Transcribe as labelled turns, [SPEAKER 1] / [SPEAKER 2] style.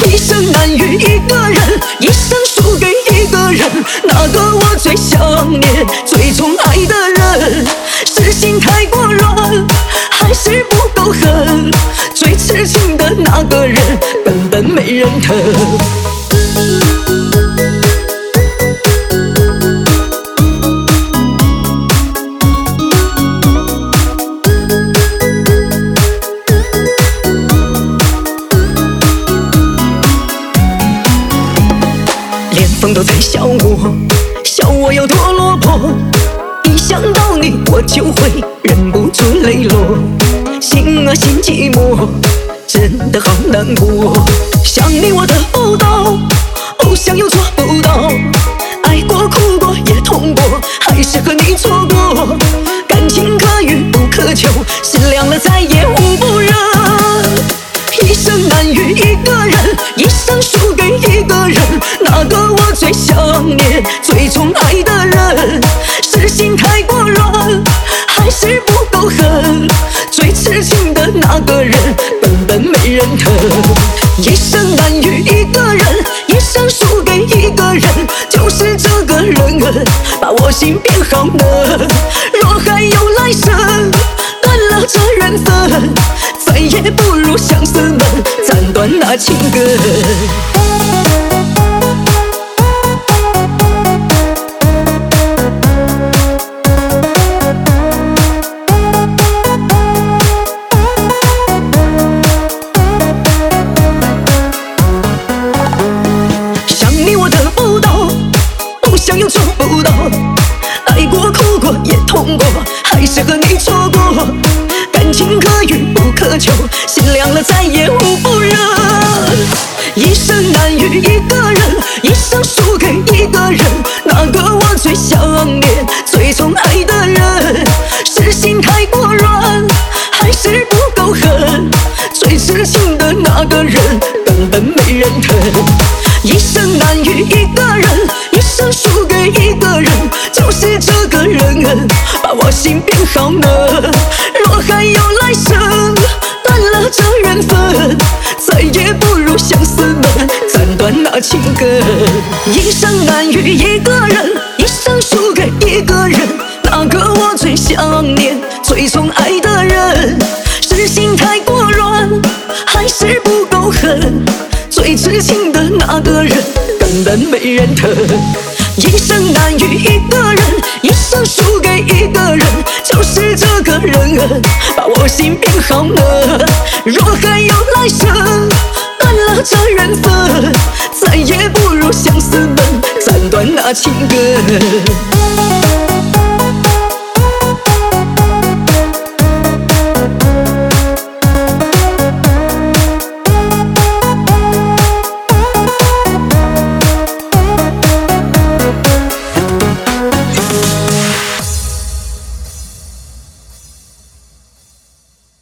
[SPEAKER 1] 一生难遇一个人，一生输给一个人，那个我最想念、最宠爱的人。是心太过软，还是不够狠？最痴情的那个人，根本没人疼。连风都在笑我，笑我有多落魄。一想到你，我就会忍不住泪落。心啊心寂寞，真的好难过。想你我得不到，不想又做不到。爱过哭过也痛过，还是和你错过。感情可遇不可求，心凉了再也捂不热。一生难遇一个人，一生输给一个人，那个我最想念、最宠爱的人。是心太过软，还是不够狠？最痴情的那个人，根本没人疼。一生难遇一个人，一生输给一个人，就是这个人把我心变好呢。若还有来生，断了这缘分，再也不如相思门，斩断那情根。想又做不到，爱过哭过也痛过，还是和你错过。感情可遇不可求，心凉了再也捂不热。一生难遇一个人，一生输给一个人，那个我最想念、最宠爱的人。是心太过软，还是不够狠？最痴情的那个人，根本没人疼。一生难遇一个人，一生输给一个人，就是这个人把我心变好呢。若还有来生，断了这缘分，再也不如相思门，斩断那情根。一生难遇一个人，一生输给一个人，那个我最想念、最宠爱的人。是心太过软，还是不够狠？最痴情的那个人，根本没人疼。一生难遇一个人，一生输给一个人，就是这个人把我心变好呢。若还有来生，断了这缘分，再也不如相思门，斩断那情根。